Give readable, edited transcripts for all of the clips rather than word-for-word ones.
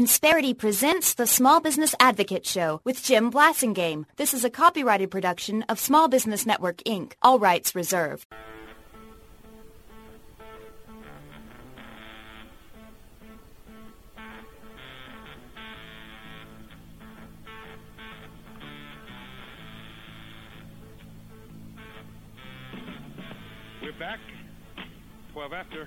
Insperity presents the Small Business Advocate Show with Jim Blasingame. This is a copyrighted production of Small Business Network, Inc. All rights reserved. We're back, 12 after,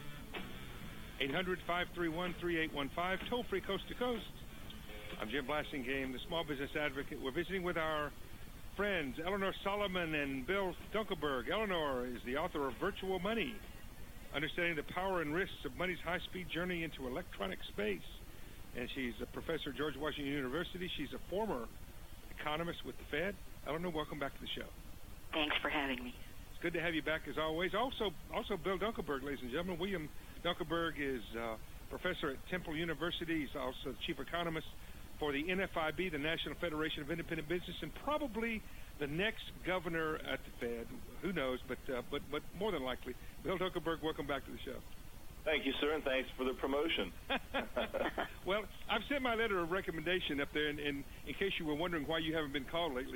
800-531-3815, toll-free coast to coast. I'm Jim Blasingame, the Small Business Advocate. We're visiting with our friends, Eleanor Solomon and Bill Dunkelberg. Eleanor is the author of Virtual Money, Understanding the Power and Risks of Money's High-Speed Journey into Electronic Space. And she's a professor at George Washington University. She's a former economist with the Fed. Eleanor, welcome back to the show. Thanks for having me. Good to have you back as always. Also Bill Dunkelberg, ladies and gentlemen. William Dunkelberg is professor at Temple University. He's also the chief economist for the NFIB, the National Federation of Independent Business, and probably the next governor at the Fed. Who knows? But more than likely, Bill Dunkelberg, welcome back to the show. Thank you, sir, and thanks for the promotion. Well, I've sent my letter of recommendation up there, and in case you were wondering why you haven't been called lately.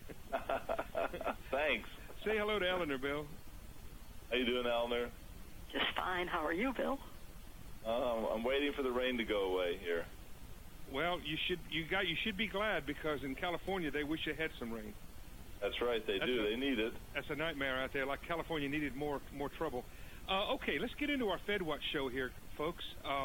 Thanks. Say hello to Eleanor, Bill. How you doing, Eleanor? Just fine. How are you, Bill? I'm waiting for the rain to go away here. Well, you should be glad, because in California they wish they had some rain. That's right, they need it. That's a nightmare out there. Like California needed more trouble. Okay, let's get into our FedWatch show here, folks.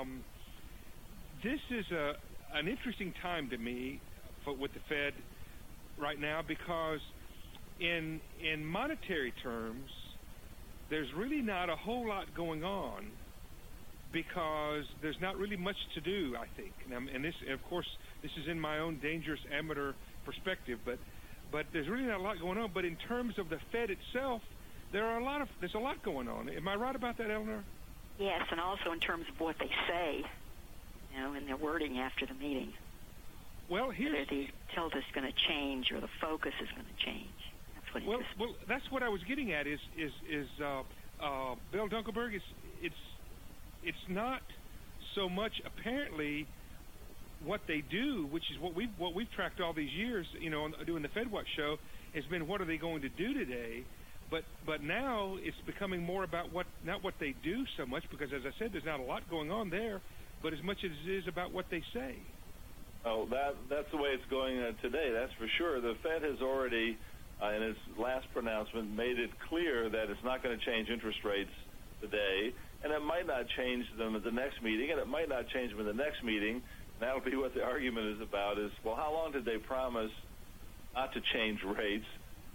This is an interesting time to me with the Fed right now, because in monetary terms, there's really not a whole lot going on, because there's not really much to do, I think. And this, of course, this is in my own dangerous amateur perspective, but there's really not a lot going on. But in terms of the Fed itself, there's a lot going on. Am I right about that, Eleanor? Yes, and also in terms of what they say, in their wording after the meeting. Well, whether the tilt is going to change or the focus is going to change. Well, that's what I was getting at. Is Bill Dunkelberg? It's not so much apparently what they do, which is what we've tracked all these years. Doing the FedWatch show has been what are they going to do today, but now it's becoming more about not what they do so much, because as I said, there's not a lot going on there, but as much as it is about what they say. Oh, that's the way it's going today. That's for sure. The Fed has already, in its last pronouncement, made it clear that it's not going to change interest rates today, and it might not change them at the next meeting, and it might not change them in the next meeting. And that'll be what the argument is about, is, well, how long did they promise not to change rates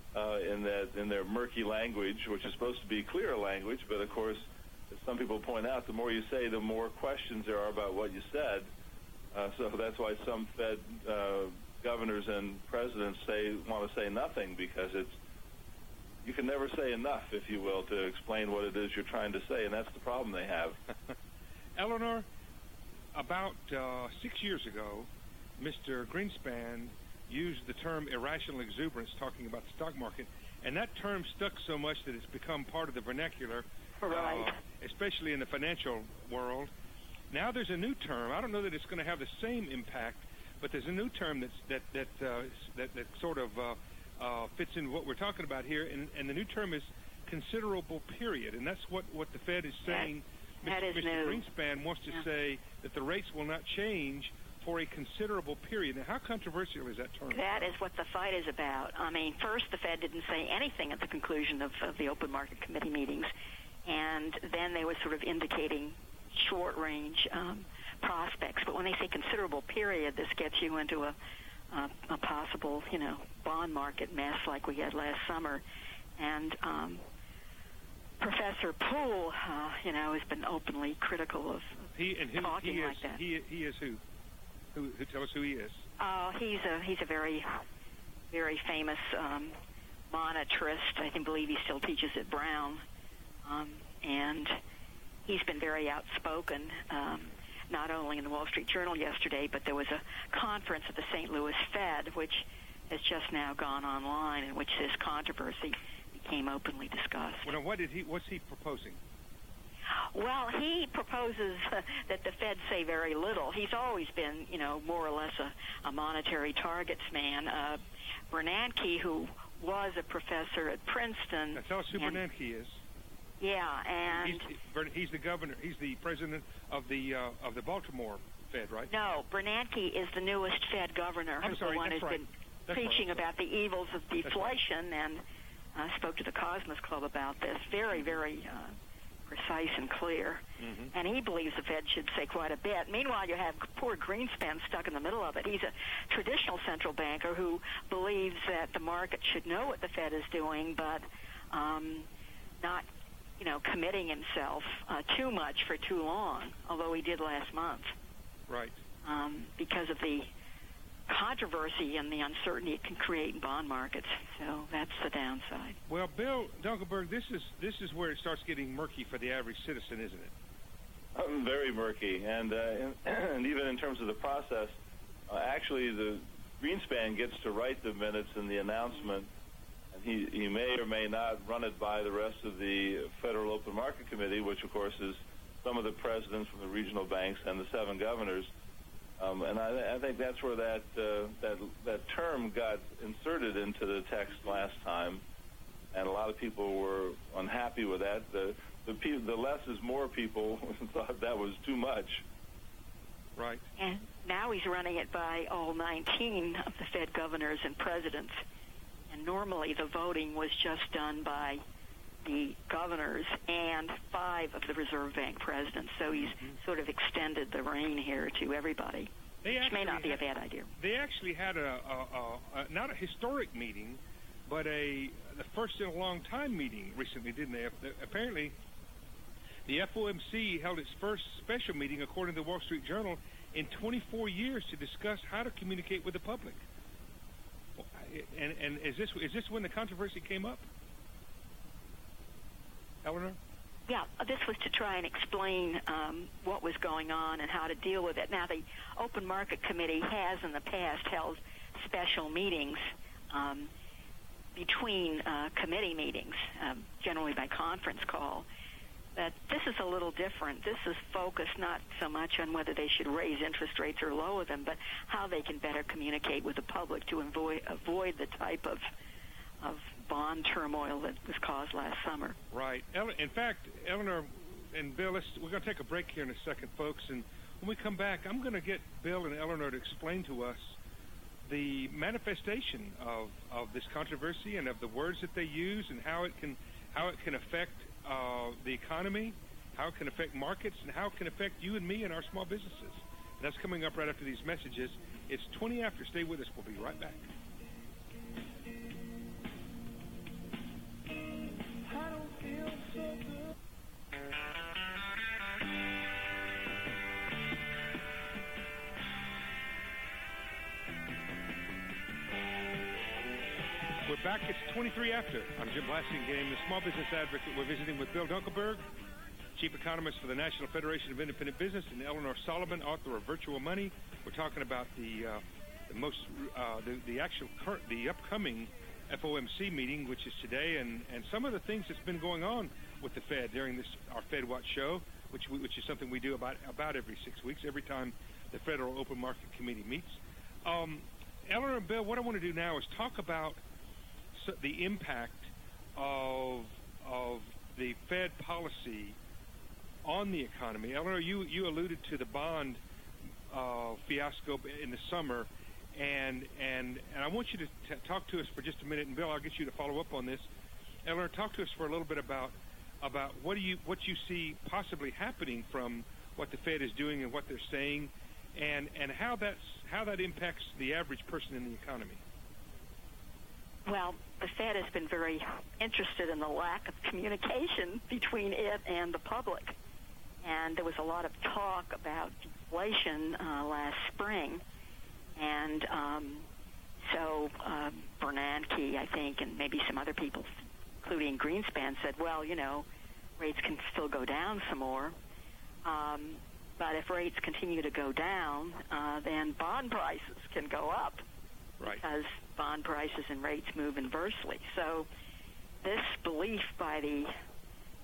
in their murky language, which is supposed to be clear language, but, of course, as some people point out, the more you say, the more questions there are about what you said. So that's why some Fed governors and presidents want to say nothing, because you can never say enough, if you will, to explain what it is you're trying to say, and that's the problem they have. Eleanor, about 6 years ago, Mr. Greenspan used the term irrational exuberance talking about the stock market, and that term stuck so much that it's become part of the vernacular, right. Especially in the financial world. Now there's a new term. I don't know that it's going to have the same impact, but there's a new term that sort of fits in what we're talking about here, and the new term is considerable period, and that's what the Fed is saying. Mr. Greenspan wants to say that the rates will not change for a considerable period. Now, how controversial is that term? That is what the fight is about. I mean, first the Fed didn't say anything at the conclusion of the Open Market Committee meetings, and then they were sort of indicating short-range prospects. But when they say considerable period, this gets you into a possible, bond market mess like we had last summer. And Professor Poole, has been openly critical of talking like that. He is who? Who tell us who he is? He's a very, very famous monetarist. I believe he still teaches at Brown, and he's been very outspoken. Not only in the Wall Street Journal yesterday, but there was a conference at the St. Louis Fed, which has just now gone online, in which this controversy became openly discussed. Well, now, what's he proposing? Well, he proposes that the Fed say very little. He's always been, more or less a monetary targets man. Bernanke, who was a professor at Princeton. Now tell us who Bernanke is. Yeah, and he's the governor. He's the president of the Baltimore Fed, right? No, Bernanke is the newest Fed governor. I'm sorry, the one that's who's right. been That's preaching right. about the evils of deflation, and spoke to the Cosmos Club about this. Very, very precise and clear. Mm-hmm. And he believes the Fed should say quite a bit. Meanwhile, you have poor Greenspan stuck in the middle of it. He's a traditional central banker who believes that the market should know what the Fed is doing, but not, committing himself too much for too long, although he did last month. Right. Because of the controversy and the uncertainty it can create in bond markets. So that's the downside. Well, Bill Dunkelberg, this is where it starts getting murky for the average citizen, isn't it? Very murky, and even in terms of the process, actually the Greenspan gets to write the minutes in the announcement, and he may or may not run it by the rest of the Federal Open Market Committee, which of course is some of the presidents from the regional banks and the 7 governors. And I think that's where that term got inserted into the text last time, and a lot of people were unhappy with that. The less is more people thought that was too much. Right. And now he's running it by all 19 of the Fed governors and presidents. And normally the voting was just done by the governors and 5 of the Reserve Bank presidents. So he's sort of extended the reign here to everybody, which may not be a bad idea. They actually had not a historic meeting, but the first in a long time meeting recently, didn't they? Apparently, the FOMC held its first special meeting, according to the Wall Street Journal, in 24 years to discuss how to communicate with the public. And is this when the controversy came up? Eleanor? Yeah, this was to try and explain what was going on and how to deal with it. Now, the Open Market Committee has in the past held special meetings between committee meetings, generally by conference call. But this is a little different. This is focused not so much on whether they should raise interest rates or lower them, but how they can better communicate with the public to avoid the type of bond turmoil that was caused last summer. Right. In fact, Eleanor and Bill, we're going to take a break here in a second, folks, and when we come back, I'm going to get Bill and Eleanor to explain to us the manifestation of this controversy and of the words that they use and how it can affect the economy, how it can affect markets, and how it can affect you and me and our small businesses. And that's coming up right after these messages. It's 20 after. Stay with us. We'll be right back. We're back. It's 23 after. I'm Jim Blasingame, the Small Business Advocate. We're visiting with Bill Dunkelberg, Chief Economist for the National Federation of Independent Business, and Eleanor Solomon, author of Virtual Money. We're talking about the upcoming FOMC meeting, which is today, and some of the things that's been going on with the Fed during our Fed Watch show, which is something we do about every 6 weeks, every time the Federal Open Market Committee meets. Eleanor and Bill, what I want to do now is talk about the impact of the Fed policy on the economy. Eleanor, you alluded to the bond fiasco in the summer, and I want you to talk to us for just a minute, and Bill, I'll get you to follow up on this. Eleanor, talk to us for a little bit about what you see possibly happening from what the Fed is doing and what they're saying, and how that impacts the average person in the economy. Well, the Fed has been very interested in the lack of communication between it and the public. And there was a lot of talk about deflation last spring. And so Bernanke, I think, and maybe some other people, including Greenspan, said, well, rates can still go down some more. But if rates continue to go down, then bond prices can go up. Right. Because bond prices and rates move inversely. So this belief by the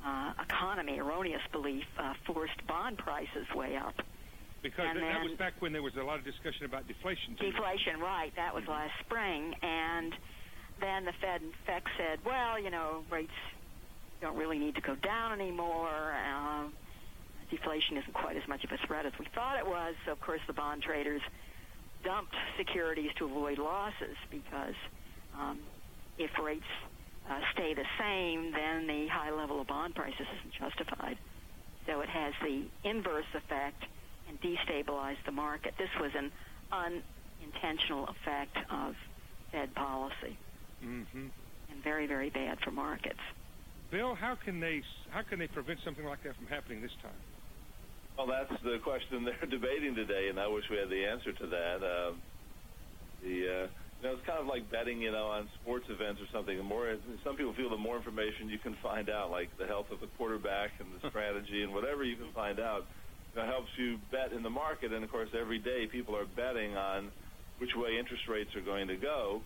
economy, erroneous belief, forced bond prices way up. Because that was back when there was a lot of discussion about deflation, too. Deflation, right. That was last spring. And then the Fed, in fact, said, well, rates don't really need to go down anymore. Deflation isn't quite as much of a threat as we thought it was. So, of course, the bond traders dumped securities to avoid losses because if rates stay the same, then the high level of bond prices isn't justified. So it has the inverse effect and destabilized the market. This was an unintentional effect of Fed policy, and very, very bad for markets. Bill, how can they prevent something like that from happening this time? Well, that's the question they're debating today, and I wish we had the answer to that. It's kind of like betting, on sports events or something. Some people feel the more information you can find out, like the health of the quarterback and the strategy and whatever you can find out, helps you bet in the market. And, of course, every day people are betting on which way interest rates are going to go,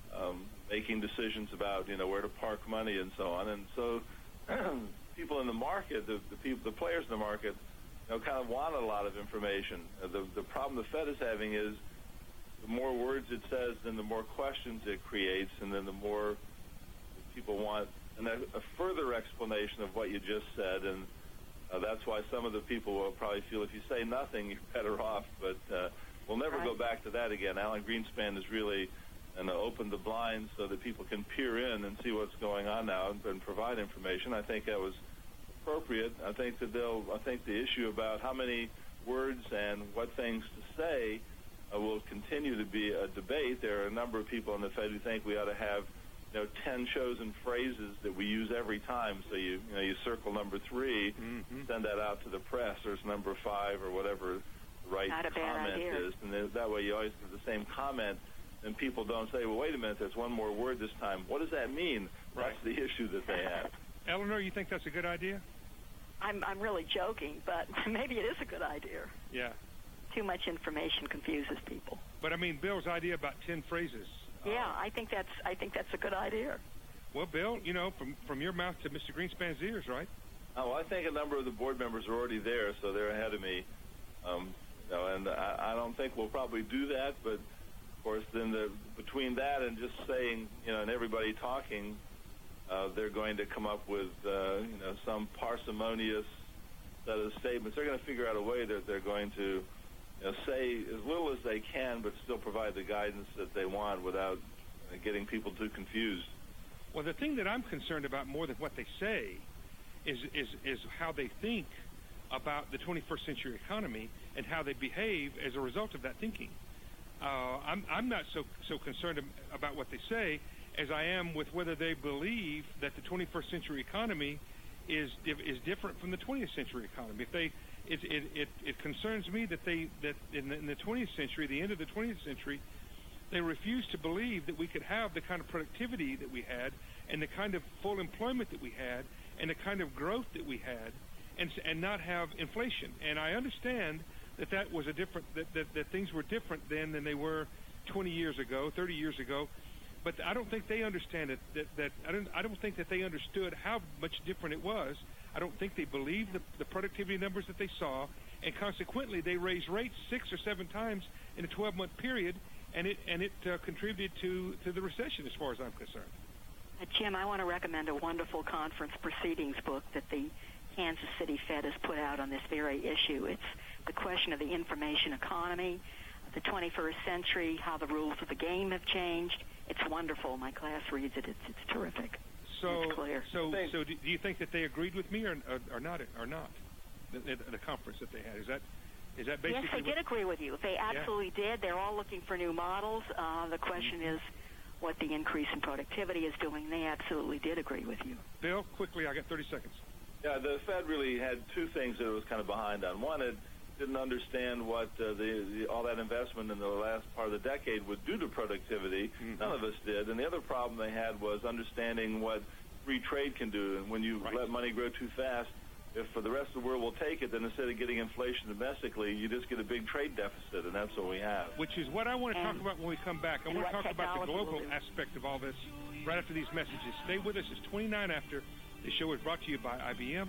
making decisions about, where to park money and so on. And so people in the market, the players in the market, kind of want a lot of information. The problem the Fed is having is the more words it says, then the more questions it creates, and then the more people want a further explanation of what you just said. And that's why some of the people will probably feel if you say nothing, you're better off. But we'll never go back to that again. Alan Greenspan has really opened the blinds so that people can peer in and see what's going on now and provide information. I think that was appropriate. I think the issue about how many words and what things to say will continue to be a debate. There are a number of people in the Fed who think we ought to have 10 chosen phrases that we use every time. So you circle number 3, send that out to the press. There's number 5 or whatever the right comment is, and that way you always get the same comment. And people don't say, well, wait a minute, there's one more word this time. What does that mean? Right. That's the issue that they have. Eleanor, you think that's a good idea? I'm really joking, but maybe it is a good idea. Yeah. Too much information confuses people. But I mean, Bill's idea about 10 phrases. Yeah, I think that's a good idea. Well, Bill, from your mouth to Mr. Greenspan's ears, right? Oh, I think a number of the board members are already there, so they're ahead of me. And I don't think we'll probably do that, but of course, then between that and just saying, and everybody talking, they're going to come up with, some parsimonious set of statements. They're going to figure out a way that they're going to say as little as they can, but still provide the guidance that they want without getting people too confused. Well, the thing that I'm concerned about more than what they say is how they think about the 21st century economy and how they behave as a result of that thinking. I'm not so concerned about what they say as I am with whether they believe that the 21st century economy is different from the 20th century economy. It concerns me that in the 20th century, the end of the 20th century, they refused to believe that we could have the kind of productivity that we had and the kind of full employment that we had and the kind of growth that we had and not have inflation. And I understand that was that things were different then than they were 20 years ago, 30 years ago. But I don't think they understand it. I don't think that they understood how much different it was. I don't think they believed the productivity numbers that they saw, and consequently they raised rates 6 or 7 times in a 12-month period, and it contributed to the recession, as far as I'm concerned. Jim, I want to recommend a wonderful conference proceedings book that the Kansas City Fed has put out on this very issue. It's the question of the information economy, the 21st century, how the rules of the game have changed. It's wonderful. My class reads it. It's terrific. It's clear. So do you think that they agreed with me or not? The conference that they had, is that basically? Yes, they did agree with you. They absolutely did. They're all looking for new models. The question is what the increase in productivity is doing. They absolutely did agree with you. Bill, quickly, I got 30 seconds. Yeah, the Fed really had 2 things that it was kind of behind on. One, it didn't understand what all that investment in the last part of the decade would do to productivity. None of us did. And the other problem they had was understanding what free trade can do. And when you let money grow too fast, if for the rest of the world will take it, then instead of getting inflation domestically, you just get a big trade deficit, and that's what we have. Which is what I want to talk about when we come back. I want to talk about the global aspect of all this right after these messages. Stay with us. It's 29 after. The show is brought to you by IBM.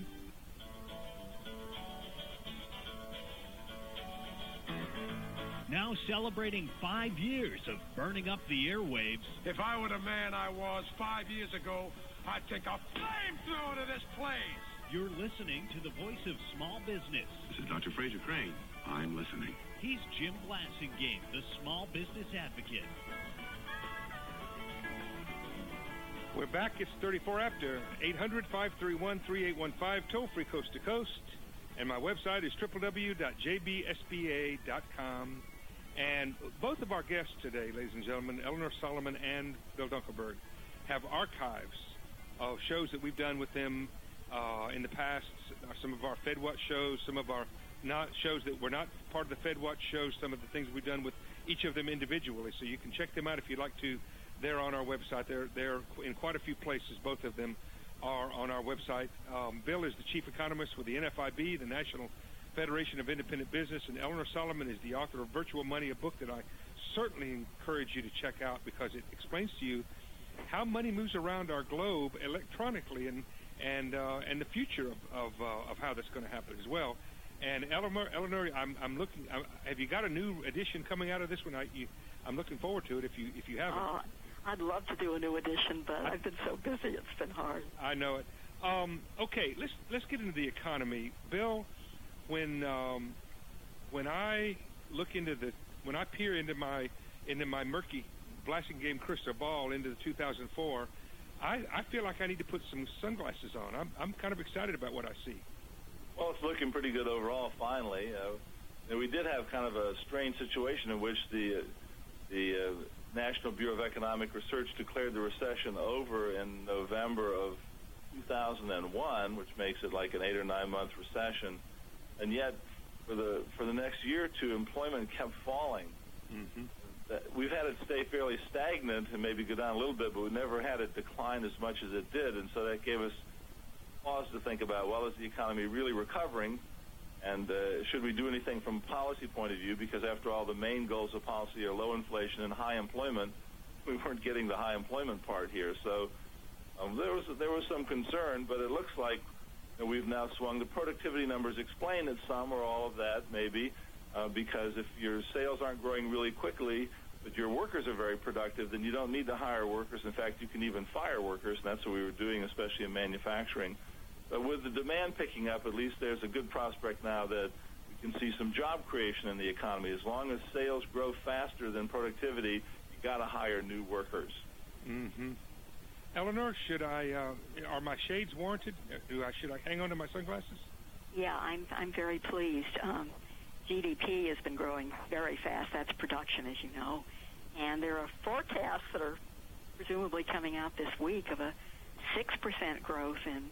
Now celebrating 5 years of burning up the airwaves. If I were the man I was 5 years ago, I'd take a flamethrower to this place. You're listening to the voice of small business. This is Dr. Fraser Crane. I'm listening. He's Jim Blasingame, the small business advocate. We're back. It's 34 after. 800-531-3815, toll-free coast to coast. And my website is www.jbsba.com. And both of our guests today, ladies and gentlemen, Eleanor Solomon and Bill Dunkelberg, have archives of shows that we've done with them in the past. Some of our FedWatch shows, some of our shows that were not part of the FedWatch shows, some of the things we've done with each of them individually. So you can check them out if you'd like to. They're on our website. They're in quite a few places. Both of them are on our website. Bill is the chief economist with the NFIB, the National Federation of Independent Business, and Eleanor Solomon is the author of Virtual Money, a book that I certainly encourage you to check out because it explains to you how money moves around our globe electronically and the future of how that's going to happen as well. And Eleanor, I'm looking. Have you got a new edition coming out of this one? I'm looking forward to it. If you haven't. I'd love to do a new edition, but I've been so busy; it's been hard. I know it. Okay, let's get into the economy, Bill. When I look when I peer into my murky Blasingame crystal ball into 2004, I feel like I need to put some sunglasses on. I'm kind of excited about what I see. Well, it's looking pretty good overall. Finally, we did have kind of a strange situation in which the National Bureau of Economic Research declared the recession over in November of 2001, which makes it like an 8 or 9 month recession, and yet for the next year or two, employment kept falling. Mm-hmm. We've had it stay fairly stagnant and maybe go down a little bit, but we never had it decline as much as it did, and so that gave us pause to think about, well, is the economy really recovering, and should we do anything from a policy point of view? Because after all, the main goals of policy are low inflation and high employment. We weren't getting the high employment part here, so there was some concern, but it looks like we've now swung. The productivity numbers explain that some or all of that, maybe, because if your sales aren't growing really quickly, but your workers are very productive, then you don't need to hire workers. In fact, you can even fire workers, and that's what we were doing, especially in manufacturing. But with the demand picking up, at least there's a good prospect now that we can see some job creation in the economy. As long as sales grow faster than productivity, you got to hire new workers. Mm-hmm. Eleanor, are my shades warranted? Should I hang on to my sunglasses? Yeah, I'm very pleased. GDP has been growing very fast. That's production, as you know. And there are forecasts that are presumably coming out this week of a 6% growth in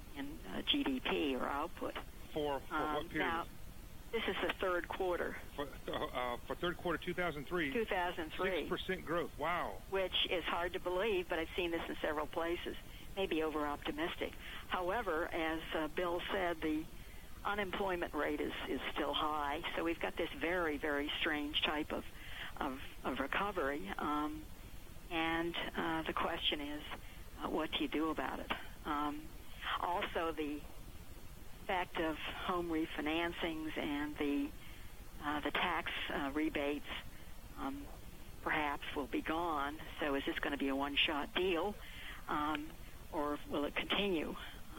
GDP or output. For what period? Now, this is the third quarter. For third quarter 2003. 2003. 6% growth. Wow. Which is hard to believe, but I've seen this in several places. Maybe over-optimistic. However, as Bill said, the unemployment rate is still high, so we've got this very, very strange type of recovery. And the question is, what do you do about it? Also, the effect of home refinancings and the tax rebates perhaps will be gone. So is this going to be a one-shot deal, or will it continue?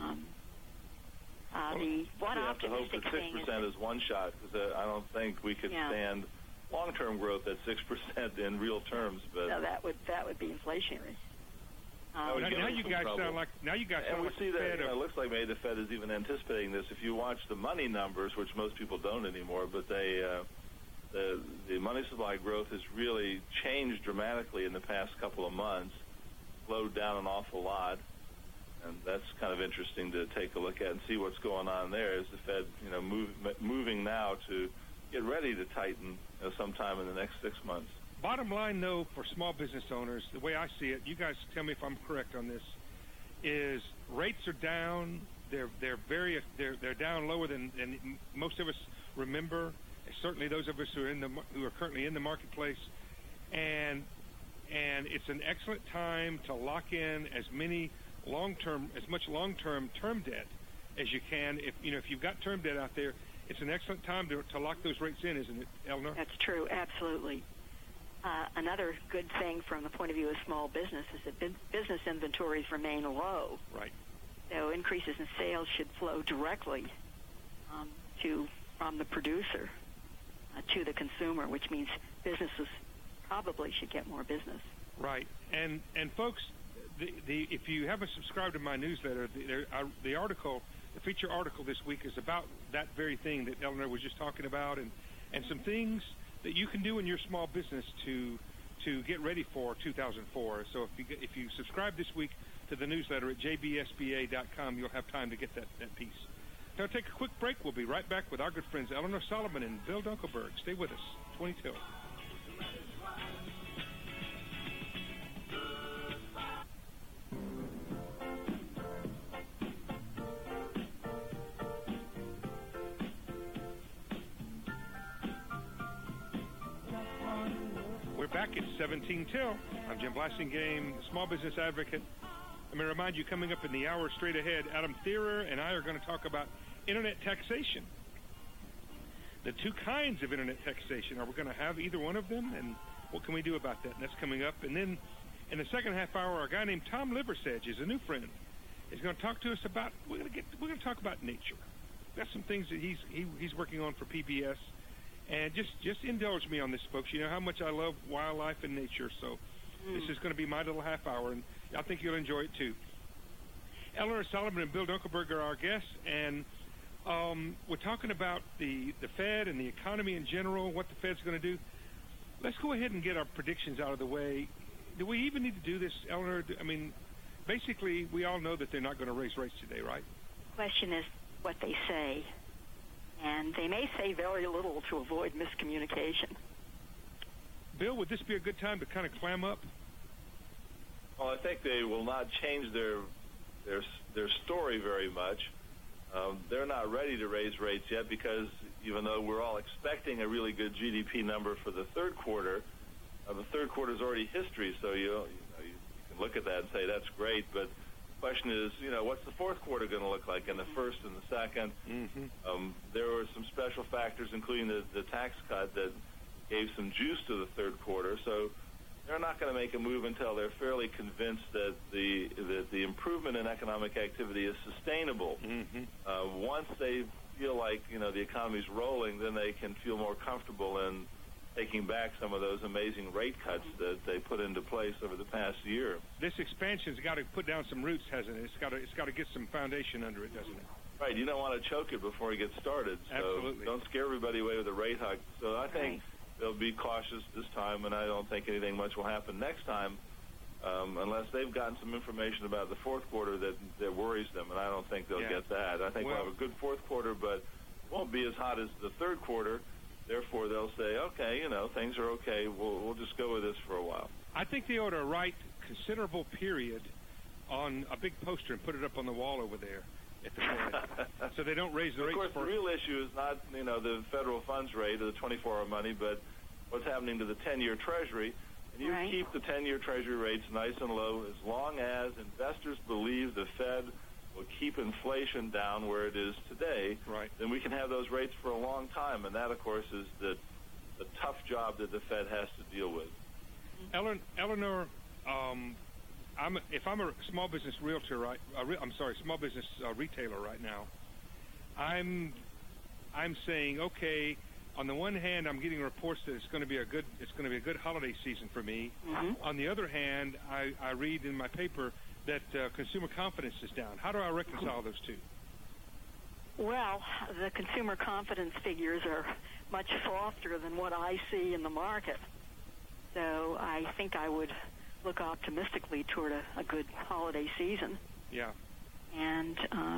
The one optimistic thing is 6% is one shot, because I don't think we could stand long-term growth at 6% in real terms. But no, that would be inflationary. Now you guys sound like we see that it looks like maybe the Fed is even anticipating this. If you watch the money numbers, which most people don't anymore, but the money supply growth has really changed dramatically in the past couple of months, slowed down an awful lot, and that's kind of interesting to take a look at and see what's going on there. Is the Fed moving now to get ready to tighten sometime in the next 6 months? Bottom line, though, for small business owners, the way I see it, you guys tell me if I'm correct on this, is rates are down. They're down lower than most of us remember. Certainly, those of us who are currently in the marketplace, and it's an excellent time to lock in as many as much long-term term debt as you can. If you've got term debt out there, it's an excellent time to lock those rates in, isn't it, Eleanor? That's true, absolutely. Another good thing from the point of view of small business is that business inventories remain low. Right. So increases in sales should flow directly from the producer to the consumer, which means businesses probably should get more business. Right. And folks, if you haven't subscribed to my newsletter, the feature article this week is about that very thing that Eleanor was just talking about, and some things that you can do in your small business to get ready for 2004. So if you subscribe this week to the newsletter at jbsba.com, you'll have time to get that piece. Now, take a quick break. We'll be right back with our good friends Eleanor Solomon and Bill Dunkelberg. Stay with us. 20 till. We're back at 17 till. I'm Jim Blasingame, small business advocate. Let me remind you, coming up in the hour straight ahead, Adam Thierer and I are going to talk about internet taxation. The two kinds of internet taxation. Are we going to have either one of them? And what can we do about that? And that's coming up. And then in the second half hour, a guy named Tom Liversedge is a new friend. He's going to talk to us about, we're going to talk about nature. Got some things that he's working on for PBS. And just indulge me on this, folks. You know how much I love wildlife and nature, so this is going to be my little half hour, and I think you'll enjoy it too. Eleanor Solomon and Bill Dunkelberg are our guests, and we're talking about the Fed and the economy in general, what the Fed's going to do. Let's go ahead and get our predictions out of the way. Do we even need to do this, Eleanor? I mean, basically, we all know that they're not going to raise rates today, right? The question is what they say. And they may say very little to avoid miscommunication. Bill, would this be a good time to kind of clam up? Well, I think they will not change their story very much. They're not ready to raise rates yet because even though we're all expecting a really good GDP number for the third quarter, the third quarter is already history, so you can look at that and say that's great, but the question is, what's the fourth quarter going to look like, and the first and the second? Mm-hmm. There were some special factors, including the tax cut, that gave some juice to the third quarter. So they're not going to make a move until they're fairly convinced that the improvement in economic activity is sustainable. Mm-hmm. Once they feel like the economy's rolling, then they can feel more comfortable in taking back some of those amazing rate cuts that they put into place over the past year. This expansion's got to put down some roots, hasn't it? It's got to get some foundation under it, doesn't it? Right. You don't want to choke it before it gets started. So absolutely. Don't scare everybody away with a rate hike. So I think they'll be cautious this time, and I don't think anything much will happen next time unless they've gotten some information about the fourth quarter that worries them, and I don't think they'll get that. I think we'll have a good fourth quarter, but it won't be as hot as the third quarter. Therefore, they'll say, okay, things are okay. We'll just go with this for a while. I think they ought to write considerable period on a big poster and put it up on the wall over there at the Fed so they don't raise the rates. Of course, the real issue is not, the federal funds rate or the 24-hour money, but what's happening to the 10-year Treasury. And you keep the 10-year Treasury rates nice and low as long as investors believe the Fed will keep inflation down where it is today, then we can have those rates for a long time. And that, of course, is the tough job that the Fed has to deal with. Eleanor, if I'm a small business realtor, small business retailer right now, I'm saying, okay, on the one hand, I'm getting reports that it's going to be a good holiday season for me. Mm-hmm. On the other hand, I read in my paper that consumer confidence is down. How do I reconcile those two? Well, the consumer confidence figures are much softer than what I see in the market. So I think I would look optimistically toward a good holiday season. Yeah. And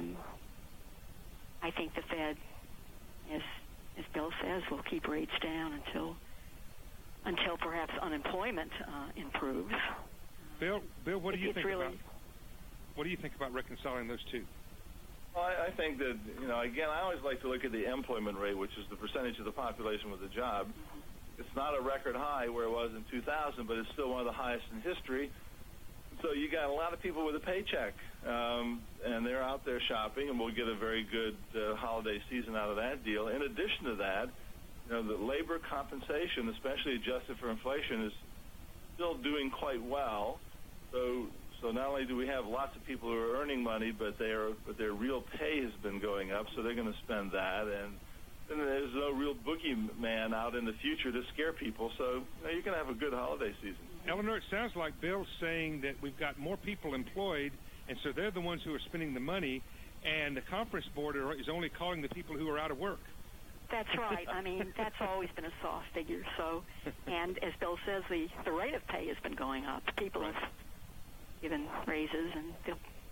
I think the Fed, as Bill says, will keep rates down until perhaps unemployment improves. Bill, what do you think about? What do you think about reconciling those two? Well, I think that, again, I always like to look at the employment rate, which is the percentage of the population with a job. It's not a record high where it was in 2000, but it's still one of the highest in history. So you got a lot of people with a paycheck, and they're out there shopping, and we'll get a very good holiday season out of that deal. In addition to that, the labor compensation, especially adjusted for inflation, is still doing quite well. So not only do we have lots of people who are earning money, but their real pay has been going up, so they're going to spend that. And there's no real boogeyman out in the future to scare people, so you're going to have a good holiday season. Eleanor, it sounds like Bill's saying that we've got more people employed, and so they're the ones who are spending the money, and the conference board is only calling the people who are out of work. That's right. I mean, that's always been a soft figure. So, and as Bill says, the rate of pay has been going up. People have given raises, and the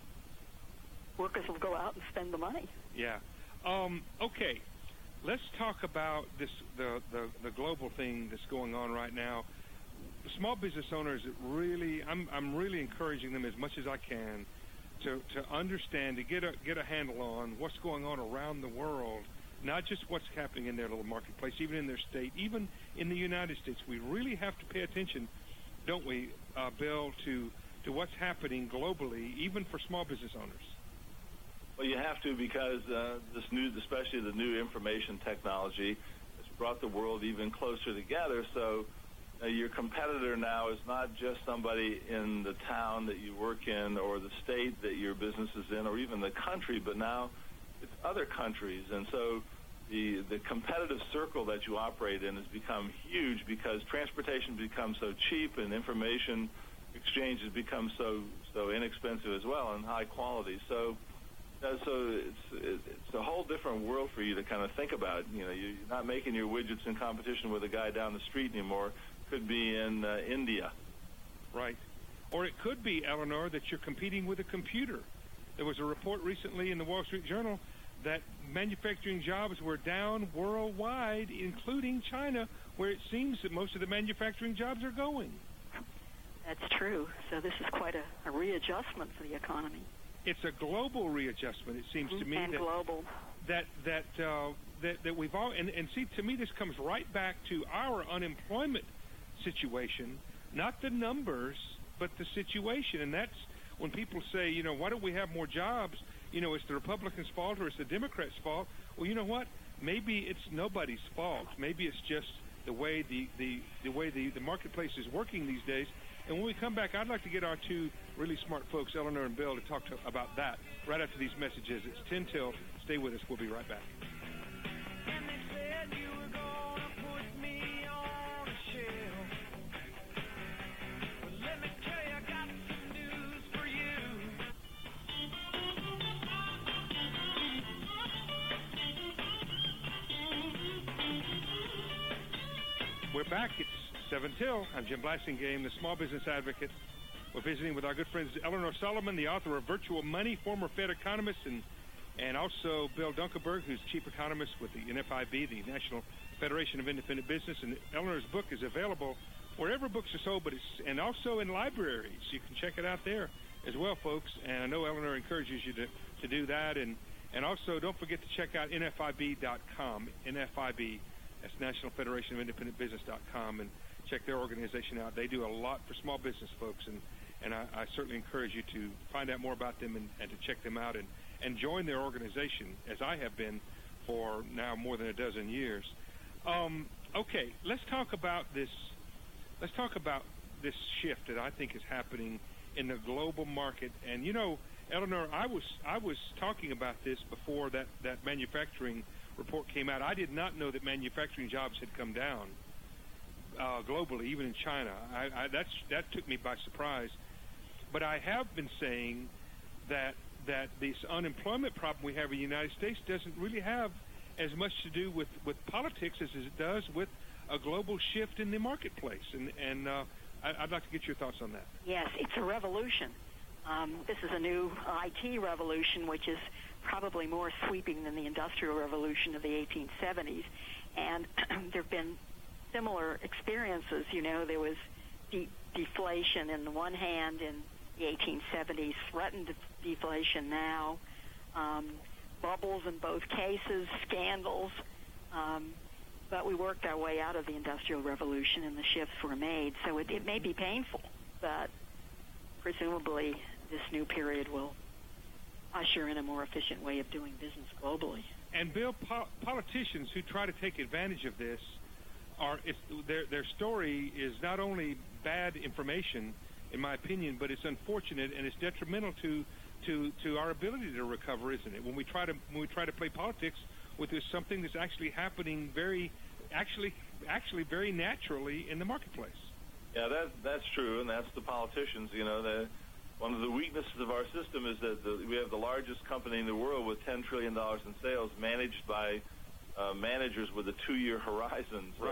workers will go out and spend the money. Yeah. Okay. Let's talk about the global thing that's going on right now. The small business owners, I'm really encouraging them as much as I can to understand, to get a handle on what's going on around the world, not just what's happening in their little marketplace, even in their state, even in the United States. We really have to pay attention, don't we, Bill, to what's happening globally, even for small business owners. Well, you have to, because especially the new information technology, has brought the world even closer together. So your competitor now is not just somebody in the town that you work in or the state that your business is in or even the country, but now it's other countries. And so the competitive circle that you operate in has become huge because transportation becomes so cheap and information exchange has become so inexpensive as well and high quality. So it's a whole different world for you to kind of think about. You're not making your widgets in competition with a guy down the street anymore. Could be in India. Right. Or it could be, Eleanor, that you're competing with a computer. There was a report recently in the Wall Street Journal that manufacturing jobs were down worldwide, including China, where it seems that most of the manufacturing jobs are going. That's true. So this is quite a readjustment for the economy. It's a global readjustment, it seems to me. And global. That we've all, and see, to me, this comes right back to our unemployment situation, not the numbers, but the situation. And that's when people say, why don't we have more jobs? It's the Republicans' fault or it's the Democrats' fault. Well, you know what? Maybe it's nobody's fault. Maybe it's just the way the marketplace is working these days. And when we come back, I'd like to get our two really smart folks, Eleanor and Bill, to talk about that right after these messages. It's 10 till. Stay with us. We'll be right back. And they said you were gonna put me on a shelf. But let me tell you, I got some news for you. We're back. It's 7 till. I'm Jim Blasingame, the Small Business Advocate. We're visiting with our good friends Eleanor Solomon, the author of Virtual Money, former Fed economist, and also Bill Dunkelberg, who's chief economist with the NFIB, the National Federation of Independent Business. And Eleanor's book is available wherever books are sold, and also in libraries. You can check it out there as well, folks. And I know Eleanor encourages you to do that. And also, don't forget to check out NFIB.com. NFIB, that's National Federation of Independent Business.com, and check their organization out. They do a lot for small business folks, and I certainly encourage you to find out more about them and to check them out and join their organization, as I have been for now more than a dozen years. Okay, let's talk about this. Let's talk about this shift that I think is happening in the global market. And Eleanor, I was talking about this before that manufacturing report came out. I did not know that manufacturing jobs had come down globally, even in China. That took me by surprise. But I have been saying that this unemployment problem we have in the United States doesn't really have as much to do with politics as it does with a global shift in the marketplace. And I'd like to get your thoughts on that. Yes, it's a revolution. This is a new IT revolution, which is probably more sweeping than the Industrial Revolution of the 1870s. And there have been similar experiences. There was deep deflation in the one hand in the 1870s, threatened deflation now, bubbles in both cases, scandals, but we worked our way out of the Industrial Revolution and the shifts were made. So it may be painful, but presumably this new period will usher in a more efficient way of doing business globally. And Bill, politicians who try to take advantage of this their story is not only bad information, in my opinion, but it's unfortunate and it's detrimental to our ability to recover, isn't it? When we try to play politics with something that's actually happening very naturally in the marketplace. Yeah, that's true, and that's the politicians. One of the weaknesses of our system is that we have the largest company in the world with $10 trillion in sales, managed by managers with a 2-year horizon. So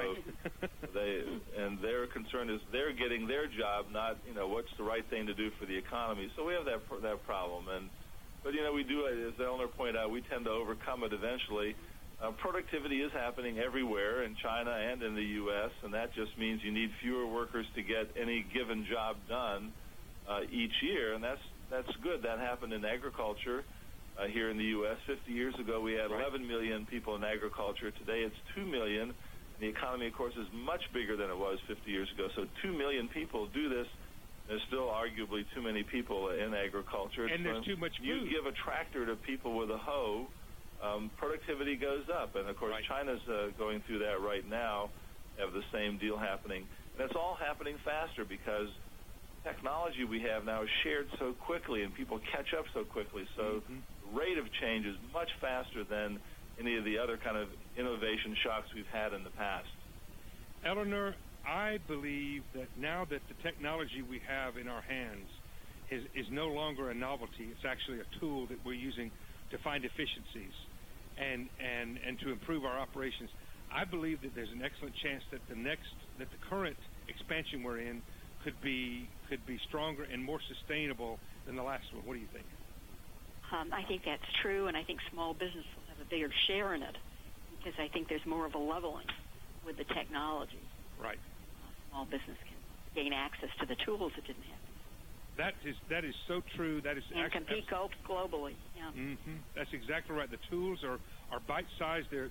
right. Their concern is they're getting their job, not what's the right thing to do for the economy. So we have that problem, but we do, as Eleanor pointed out, we tend to overcome it eventually. Productivity is happening everywhere in China and in the U.S., and that just means you need fewer workers to get any given job done each year, and that's good. That happened in agriculture here in the U.S. 50 years ago, we had 11 million people in agriculture. Today, it's 2 million. The economy, of course, is much bigger than it was 50 years ago. So 2 million people do this. There's still arguably too many people in agriculture. And there's too much food. You give a tractor to people with a hoe, productivity goes up. And, of course, China's going through that right now. They have the same deal happening. And it's all happening faster because technology we have now is shared so quickly and people catch up so quickly. So the rate of change is much faster than any of the other kind of innovation shocks we've had in the past. Eleanor, I believe that now that the technology we have in our hands is no longer a novelty, it's actually a tool that we're using to find efficiencies and to improve our operations. I believe that there's an excellent chance that the current expansion we're in could be stronger and more sustainable than the last one. What do you think? I think that's true, and I think small business will have a bigger share in it because I think there's more of a leveling with the technology. Right. Small business can gain access to the tools it didn't have. That is so true. That is and compete globally. Yeah. That's exactly right. The tools are bite-sized. They're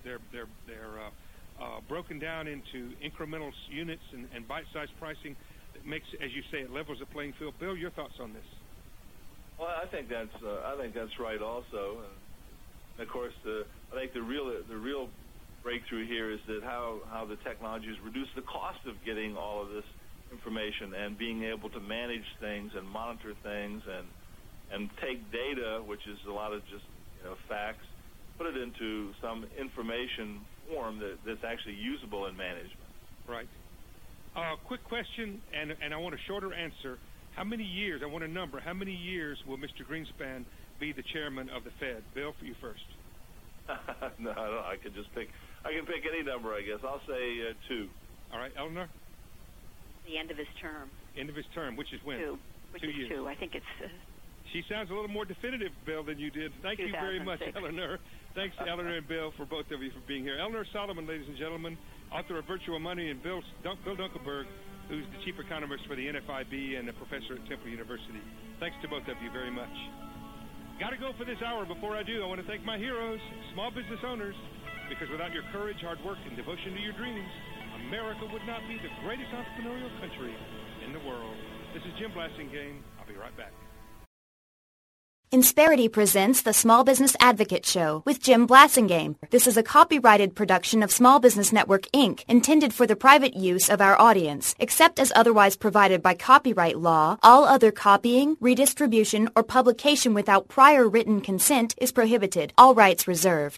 broken down into incremental units and bite-sized pricing. That makes, as you say, it levels the playing field. Bill, your thoughts on this? Well, I think that's right. Also, and of course, I think the real breakthrough here is that how the technology has reduced the cost of getting all of this information and being able to manage things and monitor things and take data, which is a lot of just facts, put it into some information form that's actually usable in management. Right. Quick question, and I want a shorter answer. How many years, I want a number, how many years will Mr. Greenspan be the chairman of the Fed? Bill, for you first. No, I can pick any number, I guess. I'll say 2. All right, Eleanor? The end of his term. End of his term, which is when? 2. Which 2 is years. 2. I think it's... She sounds a little more definitive, Bill, than you did. Thank you very much, Eleanor. Thanks, Eleanor and Bill, for both of you for being here. Eleanor Solomon, ladies and gentlemen, author of Virtual Money, and Bill Dunkelberg, who's the chief economist for the NFIB and a professor at Temple University. Thanks to both of you very much. Got to go for this hour. Before I do, I want to thank my heroes, small business owners, because without your courage, hard work, and devotion to your dreams, America would not be the greatest entrepreneurial country in the world. This is Jim Blasingame. I'll be right back. Insperity presents the Small Business Advocate Show with Jim Blasingame. This is a copyrighted production of Small Business Network, Inc., intended for the private use of our audience. Except as otherwise provided by copyright law, all other copying, redistribution, or publication without prior written consent is prohibited. All rights reserved.